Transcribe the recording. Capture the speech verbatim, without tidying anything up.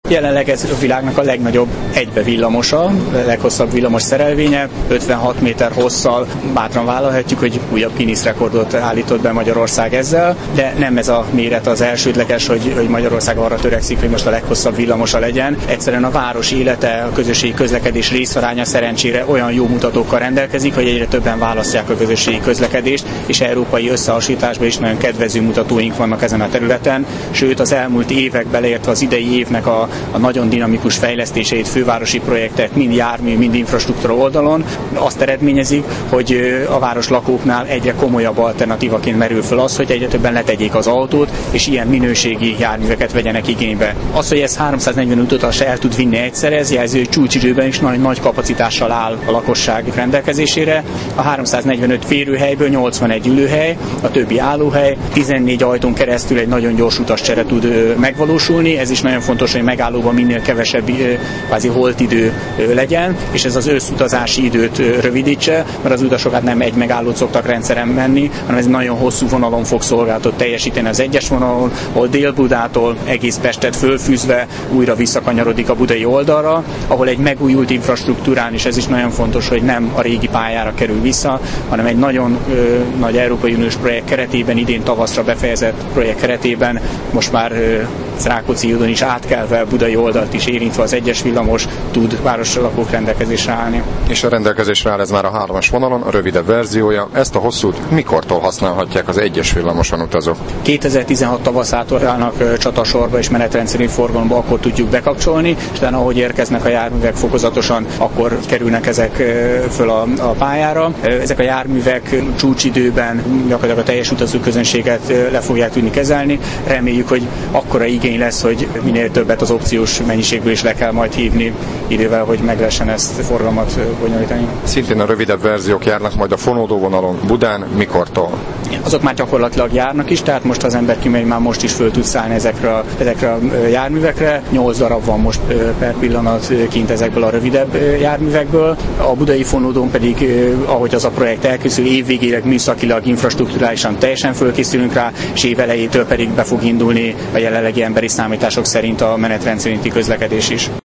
Jelenleg ez a világnak a legnagyobb egybevillamosa, a leghosszabb villamos szerelvénye, ötvenhat méter hosszal. Bátran vállalhatjuk, hogy újabb Guinness rekordot állított be Magyarország ezzel, de nem ez a méret az elsődleges, hogy, hogy Magyarország arra törekszik, hogy most a leghosszabb villamosa legyen. Egyszerűen a város élete, a közösségi közlekedés részaránya szerencsére olyan jó mutatókkal rendelkezik, hogy egyre többen választják a közösségi közlekedést, és európai összehasonlításban is nagyon kedvező mutatóink vannak ezen a területen. Sőt, az elmúlt években, illetve az idei évnek a, a nagyon dinamikus fejlesztéseit, fővárosi projektek, mind jármű, mind infrastruktúra oldalon azt eredményezik, hogy a város lakóknál egyre komolyabb alternatívaként merül fel az, hogy egyre többen letegyék az autót, és ilyen minőségi járműveket vegyenek igénybe. Az, hogy ez háromszáznegyven utas el tud vinni egyszerre, ez jelzi, hogy csúcsidőben is nagy, nagy kapacitással áll a lakosság rendelkezésére. A háromszáznegyvenöt férőhelyből nyolcvanegy ülőhely, a többi állóhely, tizennégy ajtón keresztül egy nagyon gyors utascsere tud megvalósulni. Ez is nagyon fontos, hogy megállóban minél kevesebb kvázi holtidő legyen, és ez az összutazási időt rövidítse, mert az utasok hát nem egy megállót szoktak rendszeren menni, hanem ez nagyon hosszú vonalon fog szolgáltat teljesíteni az egyes vonalon, ahol Dél-Budától egész Pestet fölfűzve újra visszakanyarodik a budai oldalra, ahol egy megújult infrastruktúrán, és ez is nagyon fontos, hogy nem a régi pályára kerül vissza, hanem egy nagyon ö, nagy Európai Uniós projekt keretében, idén tavaszra befejezett projekt keretében most már ö, Rákóczi úton is átkelve budai oldalt is érintve az egyes villamos tud városlakók rendelkezésre állni. És a rendelkezésre áll ez már a hármas vonalon, a rövidebb verziója. Ezt a hosszút mikortól használhatják az egyes villamoson utazók? kétezer-tizenhat tavaszától állnak csatasorba és menetrendszeri forgalomba, akkor tudjuk bekapcsolni, és utána ahogy érkeznek a járművek fokozatosan, akkor kerülnek ezek föl a, a pályára. Ezek a járművek csúcsidőben gyakorlatilag a teljes utazóközönséget le fogják tudni kezelni. Reméljük, hogy akkora igény lesz, hogy minél többet az opciós mennyiségből is le kell majd hívni idővel, hogy meg lehessen ezt forgalmat bonyolítani. Szintén a rövidebb verziók járnak majd a fonódó vonalon Budán, mikortól? Azok már gyakorlatilag járnak is, tehát most az ember kimegy, már most is föl tud szállni ezekre a, ezekre a járművekre. nyolc darab van most per pillanat kint ezekből a rövidebb járművekből. A budai fonódón pedig, ahogy az a projekt elkészül, évvégére műszakilag, infrastrukturálisan teljesen fölkészülünk rá, és év elejétől pedig be fog indulni a jelenlegi emberi számítások szerint a menetrend szerinti közlekedés is.